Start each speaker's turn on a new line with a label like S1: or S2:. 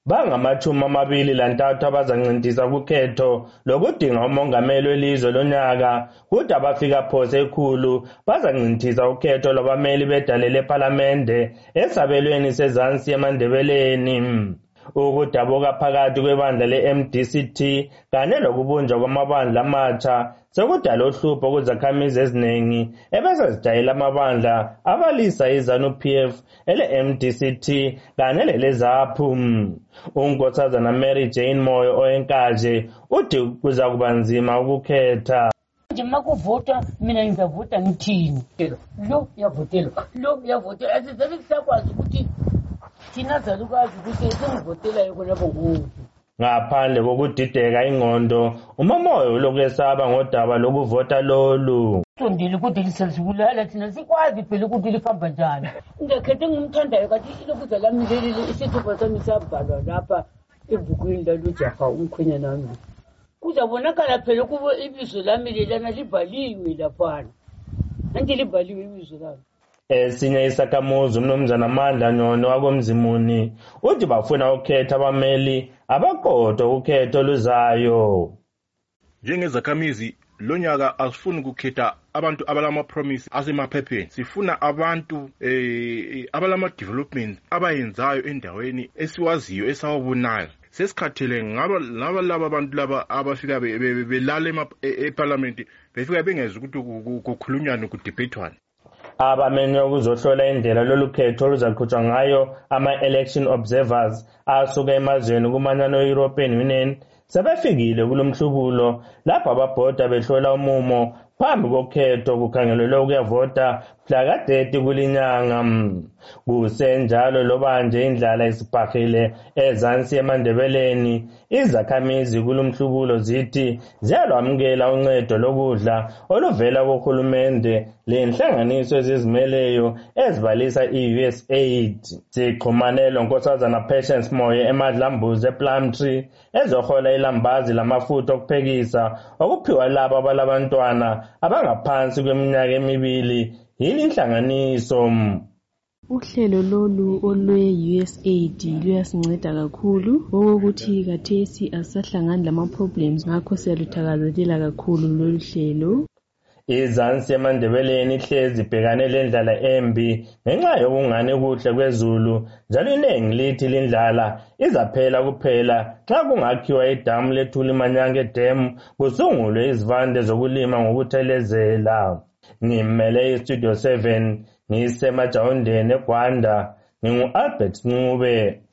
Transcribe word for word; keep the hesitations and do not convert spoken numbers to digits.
S1: Bangamachumi amabili lantathu abazancintisa kukhetho lokudinga umongameli welizwe lonyaka, kuthi abafika phose ekhulu bazancintisa ukhetho lwabameli bedale lephalamende esabelweni sezansi eMandebeleni. Ukudabuka phakathi kwebandla le-M D C T kanye lokubunjwa kwamabandla amatsha sekudala uhlupho kuzakhamizi eziningi ebese zidayela amabandla abalisa iZANU-P F, ele-M D C T kanye lele-ZAPU. uNkosazana Mary Jane Moyo oyenkaje uthi kuza kuba nzima ukukhetha.
S2: Nje makuvota mina ngizavota ngithini? Lo yavotela, lo yavotela, asizabe kusakwazi ukuthi thina zalukazi ukuthi sengivotela yona bonke.
S1: Ngaphandle kokudideka ingqondo, uMamoyo ulokwesaba ngodaba lokuvota lolu.
S2: Sondile ukuthi lisazibulala thina sikwazi phela ukuthi lihamba njani. Ngekhethe ngimthandayo kathi ilokuza lami leli isithupha sami sabhalwa lapha ebhukwini lalujaha umkhwenya nami. Kuzabonakala phela kuba ibizo lami lelana libhaliwe laphana. Anti libhaliwe ibizo lami.
S1: Esinye isakhamuzi uMnumzana Amandla Nyono wakoMzimuni uthi bafuna ukukhetha abameli abaqotho ukhetho luzayo.
S3: Njengezakhamizi lonyaka asifuni ukukhetha abantu abalama promise asemaphepheni, sifuna abantu eh abalama development abayenzayo endaweni esiwaziyo esawabonayo. Sesikhathele ngaba laba laba abantu laba abafika belala eParliament befika bengeza ukuthi kukhulunywana kudebatewana.
S1: Abamenye ukuzohlola indlela lolukhetho oluzaqhutshwa ngayo ama-election observers asuka emazweni kumanyano e-European Union sebefikile kulomhlubulo lapho ababhoda behlola umumo phambi kokhetho kukhangelelwe ukuyavota mhla thirty kulinyanga. Kusenjalo loba nje indlala isibhahile ezansi eMandebeleni, izakhamizi kulomhlubulo zithi ziyalwamukela uncedo lokudla oluvela kuhulumende lenhlanganiso ezizimeleyo ezibalisa i-U S aid. Sixhumane loNkosazana Patience Moyo eMadlambuze ePlumtree ezohola ilambazi lamafutha okuphekisa okuphiwa labo abalabantwana abangaphansi kweminyaka emibili yini inhlanganiso.
S4: Uhlelo lolu olwe-U S aid luyasinceda kakhulu okokuthi kathesi asahlangani lama-problems, ngakho siyaluthakazelela kakhulu lolu hlelo.
S1: Izansi eMandebeleni ihlezi ibhekane lendlala embi ngenxa yokungani kuhle kwezulu, njalo iningi lithi lindlala izaphela kuphela xa kungakhiwa idamu lethuli Manyange Dam kusungulwe izivande zokulima ngokuthelezela. Ngimele iStudio seven ngisemajawundeni eGwanda, ngingu-Albert Ncube.